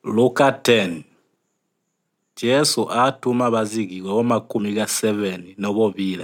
Luka 10. Yesu atuma bazigirwa bo 7 n'obobile.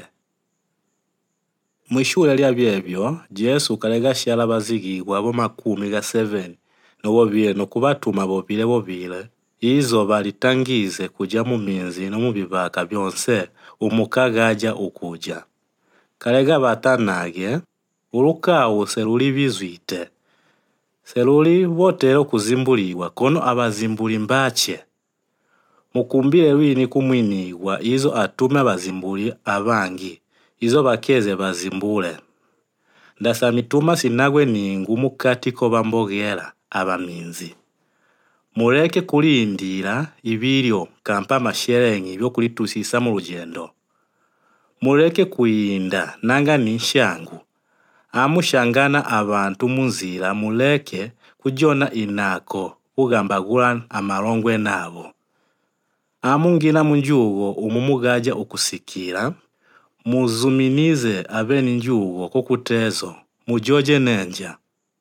Mwishule lya byebyo, Yesu kalega shala bazigirwa bo 7 n'obobile nokubatuma bobile izo balitangize kuja mu minzi no mu bibaka byonse umukagaja ukuja. Kalega batanage ulukawu seluli bizwite. Seluli botero kuzimbuliwa kono abazimbuli mbache. Mukumbile lwini kumwinigwa izo atume abazimbuli abangi izo bakeze bazimbule. Ndasa mituma sinagwe ningu mukati ko bambogera abaminzi. Mureke kulindira ibiryo kampa masherengi byo kulitusisa mu rugendo. Mureke kuyinda nanga nishangu. Amushangana abantu munzira muleke kujona inako ugambagula amalongwe nabo. Amungina munjugo umumugaja ukusikira muzuminize abeni njugo kokutezo mujoje nenja.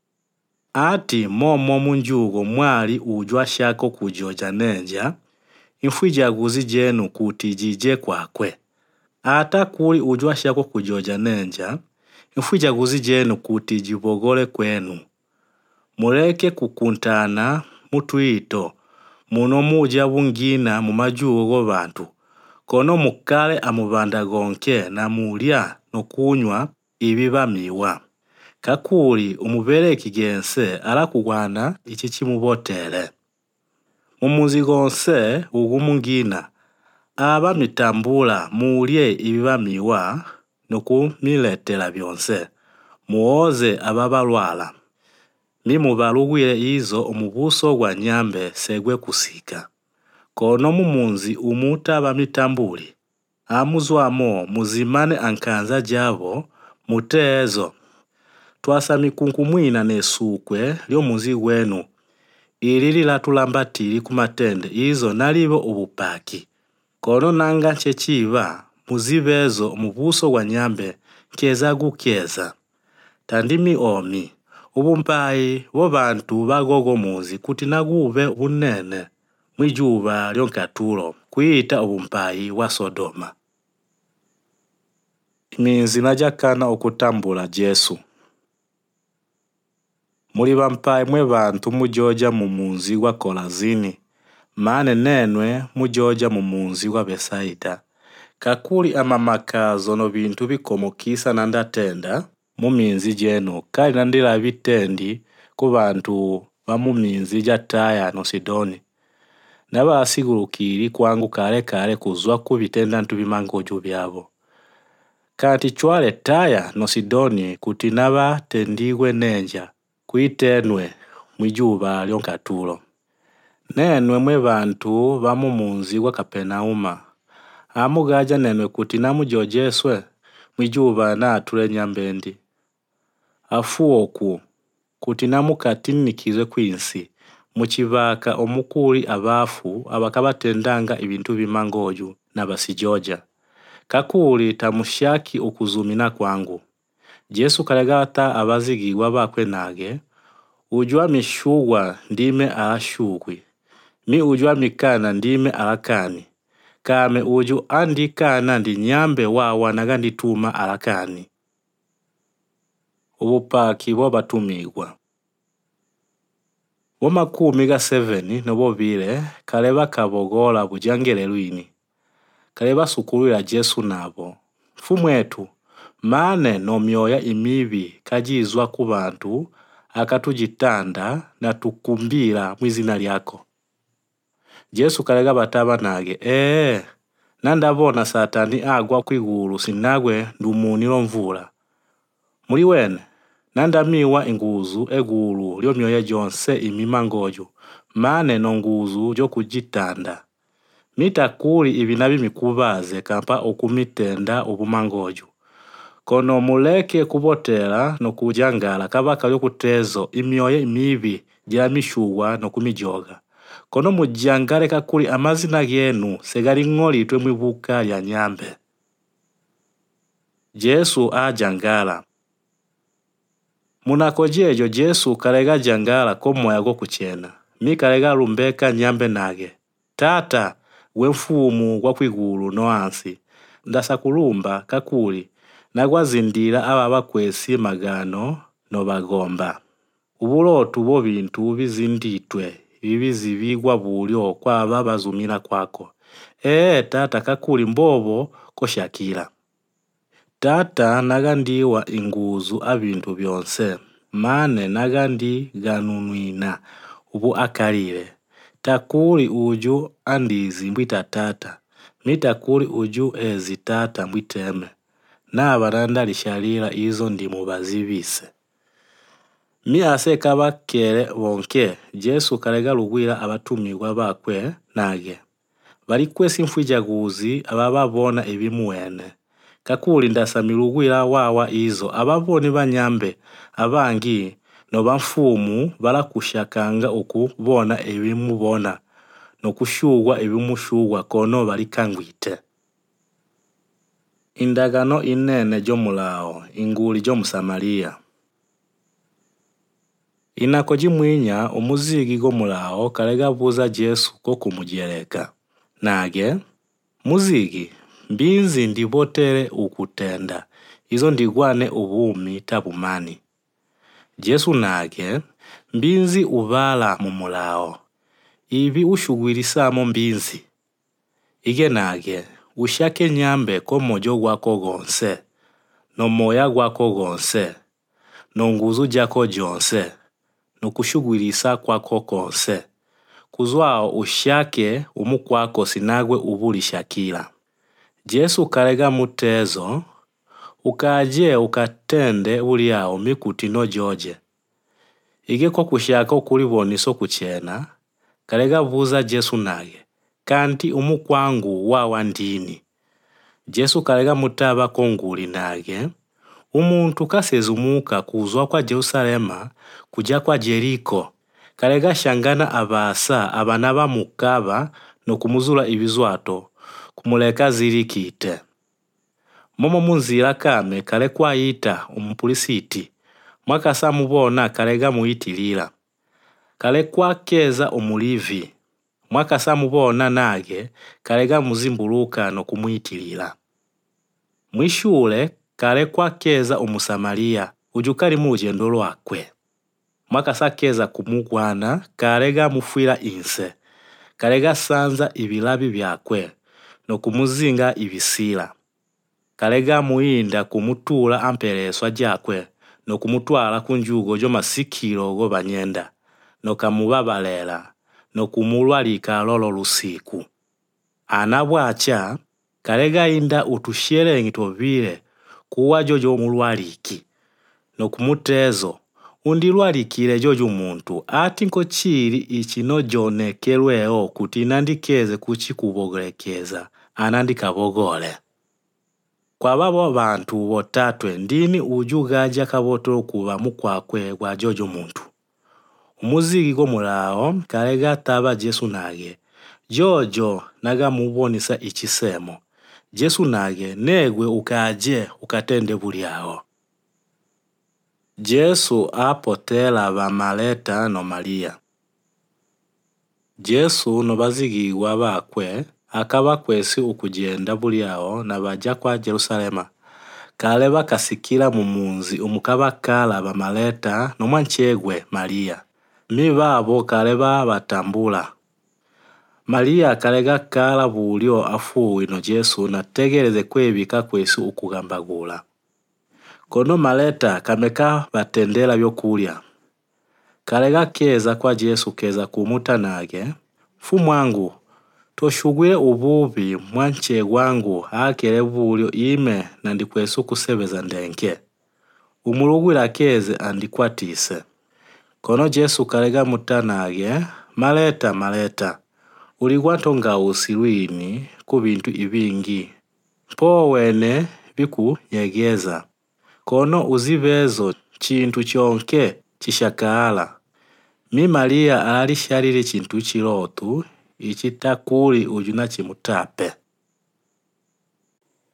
Ati momo munjugo mwali ujwa shako kujoja nenja infwijaguzi jenu kutijije kwakwe. Ata kuli ujwa shako kujoja nenja infwijaguzi jenu kutijibogole kwenu. Mureke kukuntana mutuito muno muja bungina mu majugo bantu kono mukale amubanda gonke na mulya no kunywa ibibamiwa. Kakuli umubere kigense ala kugwana ichi chimubotere. Mumuzi gonse ugumungina aba mitambula mulye ibibamiwa no kumiletela byonse. Muoze ababalwala. Mimubalugwile izo umubuso gwa nyambe segwe kusika. Kono mumunzi umutaba mitambuli. Amuzwamo muzimane ankanza jabo mutezo. Twasa mikunkumwina nesukwe lyo muzi wenu. Ilili latulambatili kumatende izo nalibo ubupaki. Kono nanga chechiva muzibezo umubuso gwa nyambe keza gukeza. Tandimi omi. Ubumpai bo bantu bagogo muzi kuti nagube bunene mwijuba lyonkatulo kuyita ubumpai wa Sodoma. Minzi najakana okutambula Yesu. Muri bampai mwe bantu mujoja mu munzi wa Kolazini mane nenwe mujoja mu munzi wa Besaida. Kakuli amamakazo no bintu bikomokisa nandatenda mu minzi jenu kali nandila bitendi ku bantu ba mu minzi ja Taya no Sidoni. Naba asigurukiri kwangu kale kuzwa kubitenda ntubimangojo byabo. Kati chwale Taya no Sidoni kuti naba tendigwe nenja kuitenwe mwijuba lyonkatulo. Nenwe mwe bantu ba mu munzi wa Kapenauma. Amugaja nenwe kuti namujojeswe mwijuba na atule nyambendi. Afuoku kuti namukatinikizwe kwinsi muchivaka omukuri abafu abakabatendanga ibintu bimangoju nabasijoja. Kakuli tamushaki okuzumina kwangu. Yesu kalegata abazigirwa bakwe nage ujwa mishugwa ndime arashugwi. Mi ujwa mikana ndime arakani. Kame uju andikana ndi nyambe wawa nagandituma arakani. Ubupaki bo batumigwa. Bo 7 n'obobile kaleba kabogola bujangele lwini. Kaleba sukulira Yesu nabo. Fumwetu mane no myoya imibi kajizwa ku bantu akatujitanda na tukumbira mwizina lyako. Yesu kalega bataba nage nandabona Satani agwa kwiguru sinagwe ndumuniro mvula. Muri wene nandamiwa inguzu eguru lyo myoya jonse imimangojo mane no nguzu jo kujitanda. Mitakuli ibinabi mikubaze kampa okumitenda obumangojo. Kono muleke kubotela no kujangala kabaka lyo kutezo imyoya imibi jya mishugwa no kumijoga. Kono mujangale kakuli amazina genu segali ngoli twe mwibuka ya nyambe. Yesu ajangala. Munakojejo Yesu kalega jangala ko moya go kuchena. Mikalega lumbeka nyambe nage. Tata, we mfumu gwa kwigulu no ansi. Ndasa kulumba kakuli nagwazindira aba bakwesi magano no bagomba. Ubulotu bo bintu bizinditwe bibizibigwa bulyo kwa aba bazumira kwako. Tata kakuli mbobo koshakira. Tata nagandiwa inguzu abintu byonse. Mane nagandi ganunwina ubu akalire. Takuli uju andizi mbwita tata. Mitakuli uju ezi tata mbwiteme. Na baranda lishalira izo ndi mubazibise. Ase kabakere bonke Jesu kalega lugwira abatumirwa bakwe nage. Bari kwesi mfwijaguzi abababona ebimuwene. Kakuli ndasa milugwira wawa izo ababoni banyambe abangi no bamfumu barakushakanga ukubona ebimubona no kushugwa ebimushugwa kono barikangwite. Indagano inene jo mulao inguli jo Musamaria. Inako jimwinya umuzigi go mulao kalega buza Jesu ko kumujereka. Nage, muzigi, mbinzi ndibotere ukutenda. Izo ndigwane ubumi tabumani. Jesu nage, mbinzi ubala mumulao. Ibi ushugwirisamo mbinzi. Ige nage, ushake nyambe ko mojo gwako gonse. No moya gwako gonse. No nguzu jako jonse. No kushugwirisa kwako konse. Kuzwao ushake umukwako sinagwe ubuli shakira. Jesu karega mutezo. Ukaje ukatende uliao mikuti no George. Ige ko kushaka ukuliboniso kuchena. Karega vuza Jesu nage. Kanti umukwangu wawa ndini. Jesu karega mutaba konguli nage. Umuntu kasezumuka kuzwa kwa Jerusalema kuja kwa Jeriko. Karega shangana abasa abanaba mukaba no kumuzula ibizwato kumuleka zirikite. Momo munzira kame kare kwa yita umupulisiti. Mwakasa mubona karega muitilira. Kare kwa keza umulivi. Mwakasa mubona nage karega muzimbuluka no kumuitilira. Mwishure kare kwa keza umusamaria ujukari mujendo lwakwe. Mwakasa keza kumugwana karega mufwira inse. Karega sanza ibilabi byakwe no kumuzinga ibisira. Karega muinda kumutula ampereswa jakwe no kumutwala kunjugo jo masikiro go banyenda no kamubabalela no kumulwalika lolo lusiku. Anabwacha karega inda utusherengi tobile kuwa jojo mulwaliki no kumutezo undilwalikile jojo muntu ati nko chiri ichino jonekelweo kuti nandikeze kuchikubogelekeza anandikabogole. Kwa babo bantu botatwe ndini ujugaja kabotolo kuba mukwakwe gwa jojo muntu. Umuzigi go mulao karega taba Jesu nage. Jojo naga mubonisa ichisemo. Jesu nage negwe ukaje ukatende buliao. Jesu apotela ba Maleta no Maria. Jesu no bazigirwa bakwe akaba kwesi ukugenda buliao na baja kwa Jerusalema. Kale bakasikira mu munzi umukabakala ba Maleta no mwanchegwe Maria. Mibabo kale batambula. Maria kalega kala bulyo afuwe no Jesu nategereze kwebika kwesi ukugambagula. Kono Maleta kameka batendela byokulya. Kalega keza kwa Jesu keza kumuta nage. Fumwangu, toshugwile ububi mwanche wangu akele bulyo ime nandikwesu kusebeza ndenke. Umulugwila keze andikwatise. Kono Jesu kalega mutanage. Maleta, Maleta. Uligwato nga usilwini kubintu ibingi. Po wene biku nyegeza. Kono uzibezo chintu chonke chishakala. Mi Maria alishariri chintu chilotu ichitakuli ujuna chimutape.